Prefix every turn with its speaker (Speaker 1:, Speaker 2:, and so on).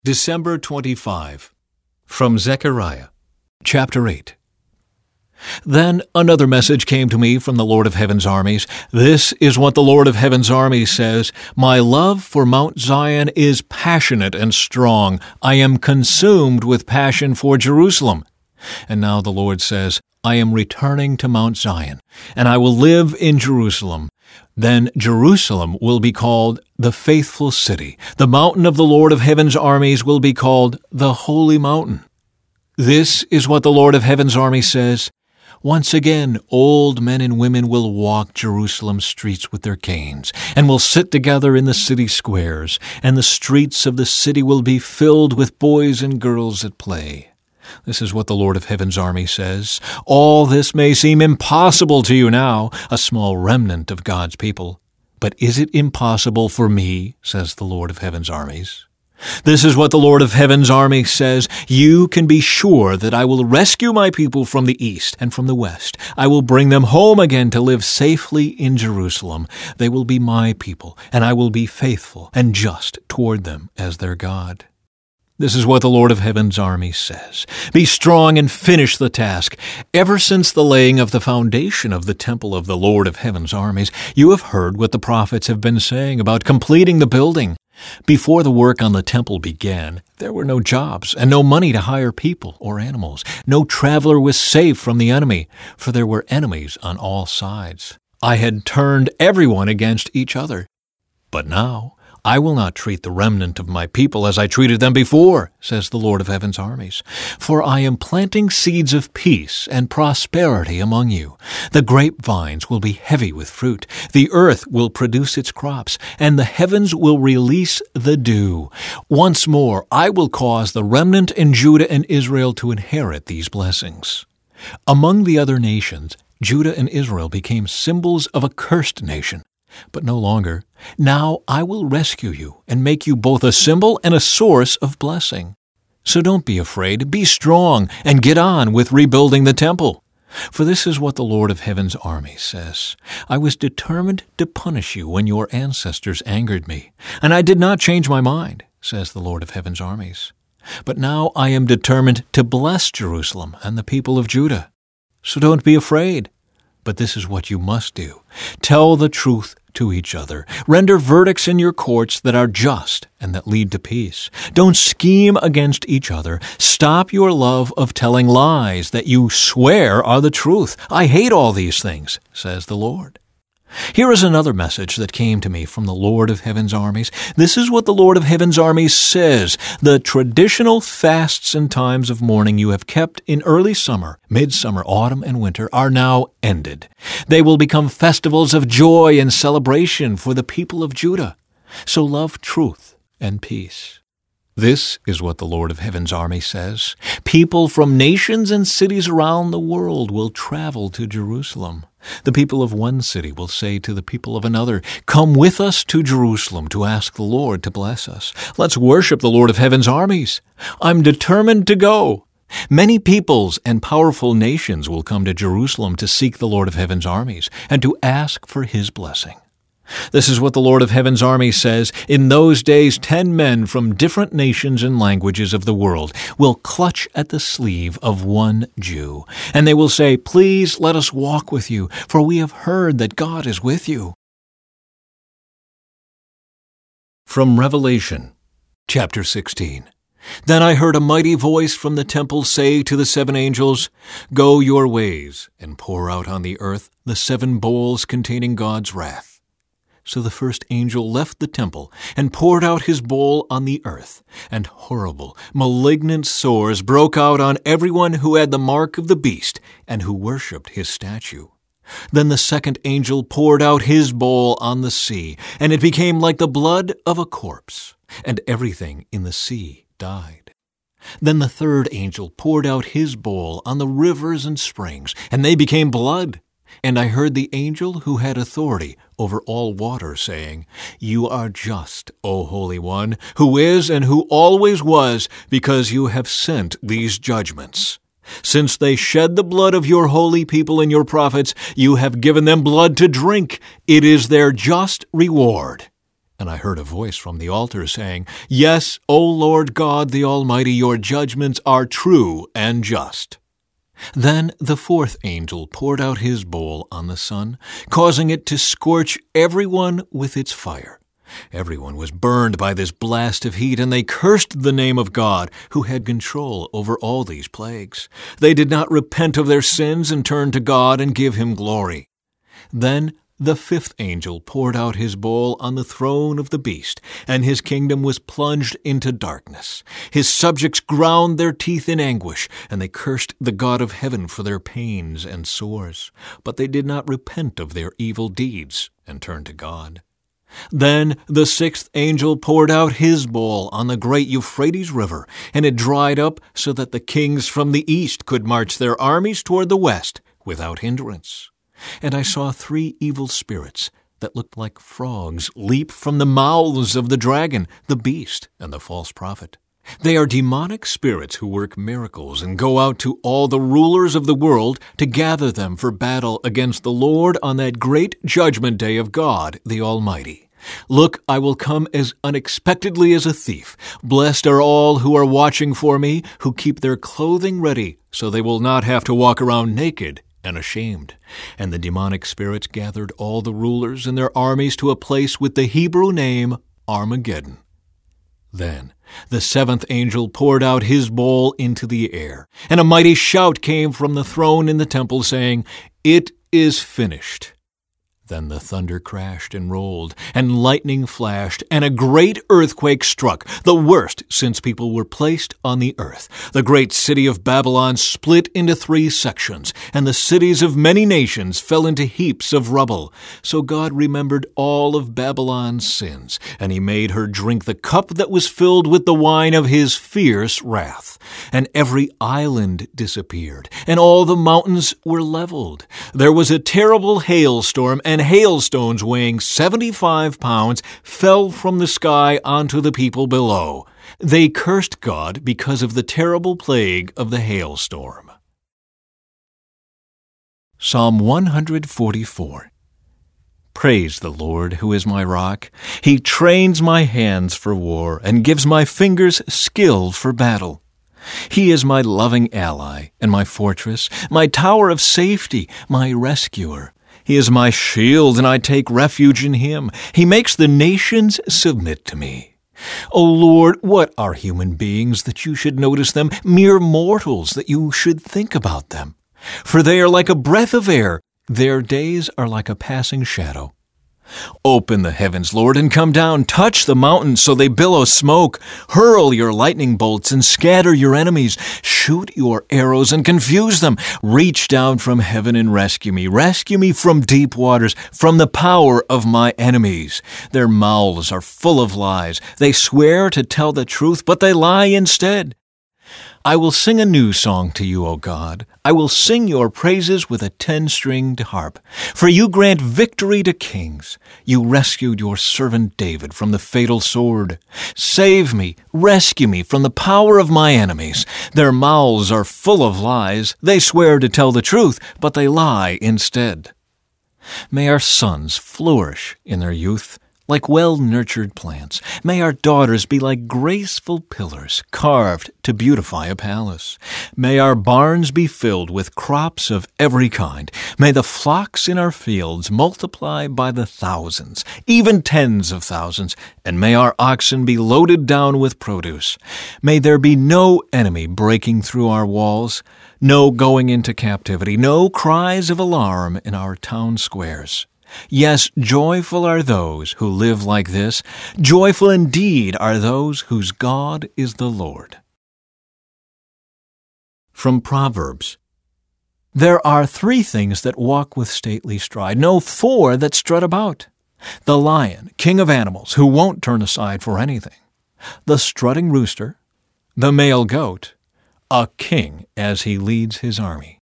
Speaker 1: December 25. From Zechariah, chapter 8. Then another message came to me from the Lord of Heaven's armies. This is what the Lord of Heaven's armies says: My love for Mount Zion is passionate and strong. I am consumed with passion for Jerusalem. And now the Lord says, I am returning to Mount Zion, and I will live in Jerusalem. Then Jerusalem will be called the faithful city. The mountain of the Lord of Heaven's armies will be called the holy mountain. This is what the Lord of Heaven's army says: Once again, old men and women will walk Jerusalem's streets with their canes, and will sit together in the city squares, and the streets of the city will be filled with boys and girls at play. This is what the Lord of Heaven's army says. All this may seem impossible to you now, a small remnant of God's people. But is it impossible for me, says the Lord of Heaven's armies? This is what the Lord of Heaven's army says: You can be sure that I will rescue my people from the east and from the west. I will bring them home again to live safely in Jerusalem. They will be my people, and I will be faithful and just toward them as their God. This is what the Lord of Heaven's army says: Be strong and finish the task. Ever since the laying of the foundation of the temple of the Lord of Heaven's armies, you have heard what the prophets have been saying about completing the building. Before the work on the temple began, there were no jobs and no money to hire people or animals. No traveler was safe from the enemy, for there were enemies on all sides. I had turned everyone against each other. But now I will not treat the remnant of my people as I treated them before, says the Lord of Heaven's armies. For I am planting seeds of peace and prosperity among you. The grapevines will be heavy with fruit. The earth will produce its crops, and the heavens will release the dew. Once more, I will cause the remnant in Judah and Israel to inherit these blessings. Among the other nations, Judah and Israel became symbols of a cursed nation. But no longer. Now I will rescue you and make you both a symbol and a source of blessing. So don't be afraid. Be strong and get on with rebuilding the temple. For this is what the Lord of Heaven's army says: I was determined to punish you when your ancestors angered me, and I did not change my mind, says the Lord of Heaven's armies. But now I am determined to bless Jerusalem and the people of Judah. So don't be afraid. But this is what you must do: tell the truth to each other. Render verdicts in your courts that are just and that lead to peace. Don't scheme against each other. Stop your love of telling lies that you swear are the truth. I hate all these things, says the Lord. Here is another message that came to me from the Lord of Heaven's armies. This is what the Lord of Heaven's armies says: The traditional fasts and times of mourning you have kept in early summer, midsummer, autumn, and winter are now ended. They will become festivals of joy and celebration for the people of Judah. So love truth and peace. This is what the Lord of Heaven's army says: People from nations and cities around the world will travel to Jerusalem. The people of one city will say to the people of another, Come with us to Jerusalem to ask the Lord to bless us. Let's worship the Lord of Heaven's armies. I'm determined to go. Many peoples and powerful nations will come to Jerusalem to seek the Lord of Heaven's armies and to ask for his blessing. This is what the Lord of Heaven's army says: In those days 10 men from different nations and languages of the world will clutch at the sleeve of one Jew, and they will say, Please let us walk with you, for we have heard that God is with you. From Revelation, chapter 16. Then I heard a mighty voice from the temple say to the 7 angels, Go your ways, and pour out on the earth the 7 bowls containing God's wrath. So the first angel left the temple and poured out his bowl on the earth, and horrible, malignant sores broke out on everyone who had the mark of the beast and who worshipped his statue. Then the second angel poured out his bowl on the sea, and it became like the blood of a corpse, and everything in the sea died. Then the third angel poured out his bowl on the rivers and springs, and they became blood. And I heard the angel who had authority over all water saying, You are just, O Holy One, who is and who always was, because you have sent these judgments. Since they shed the blood of your holy people and your prophets, you have given them blood to drink. It is their just reward. And I heard a voice from the altar saying, "Yes, O Lord God the Almighty, your judgments are true and just." Then the fourth angel poured out his bowl on the sun, causing it to scorch everyone with its fire. Everyone was burned by this blast of heat, and they cursed the name of God, who had control over all these plagues. They did not repent of their sins and turn to God and give him glory. Then the fifth angel poured out his bowl on the throne of the beast, and his kingdom was plunged into darkness. His subjects ground their teeth in anguish, and they cursed the God of heaven for their pains and sores. But they did not repent of their evil deeds and turn to God. Then the sixth angel poured out his bowl on the great Euphrates River, and it dried up so that the kings from the east could march their armies toward the west without hindrance. And I saw three evil spirits that looked like frogs leap from the mouths of the dragon, the beast, and the false prophet. They are demonic spirits who work miracles and go out to all the rulers of the world to gather them for battle against the Lord on that great judgment day of God the Almighty. Look, I will come as unexpectedly as a thief. Blessed are all who are watching for me, who keep their clothing ready, so they will not have to walk around naked and ashamed. And the demonic spirits gathered all the rulers and their armies to a place with the Hebrew name Armageddon. Then the seventh angel poured out his bowl into the air, and a mighty shout came from the throne in the temple, saying, "It is finished." Then the thunder crashed and rolled, and lightning flashed, and a great earthquake struck, the worst since people were placed on the earth. The great city of Babylon split into 3 sections, and the cities of many nations fell into heaps of rubble. So God remembered all of Babylon's sins, and he made her drink the cup that was filled with the wine of his fierce wrath. And every island disappeared, and all the mountains were leveled. There was a terrible hailstorm, and hailstones weighing 75 pounds fell from the sky onto the people below. They cursed God because of the terrible plague of the hailstorm. Psalm 144. Praise the Lord, who is my rock. He trains my hands for war and gives my fingers skill for battle. He is my loving ally and my fortress, my tower of safety, my rescuer. He is my shield, and I take refuge in him. He makes the nations submit to me. O Lord, what are human beings that you should notice them, mere mortals that you should think about them? For they are like a breath of air. Their days are like a passing shadow. Open the heavens, Lord, and come down. Touch the mountains so they billow smoke. Hurl your lightning bolts and scatter your enemies. Shoot your arrows and confuse them. Reach down from heaven and rescue me. Rescue me from deep waters, from the power of my enemies. Their mouths are full of lies. They swear to tell the truth, but they lie instead. I will sing a new song to you, O God. I will sing your praises with a 10-stringed harp. For you grant victory to kings. You rescued your servant David from the fatal sword. Save me, rescue me from the power of my enemies. Their mouths are full of lies. They swear to tell the truth, but they lie instead. May our sons flourish in their youth, like well-nurtured plants. May our daughters be like graceful pillars carved to beautify a palace. May our barns be filled with crops of every kind. May the flocks in our fields multiply by the thousands, even tens of thousands, and may our oxen be loaded down with produce. May there be no enemy breaking through our walls, no going into captivity, no cries of alarm in our town squares. Yes, joyful are those who live like this. Joyful indeed are those whose God is the Lord. From Proverbs. There are 3 things that walk with stately stride, no 4 that strut about. The lion, king of animals, who won't turn aside for anything. The strutting rooster. The male goat. A king as he leads his army.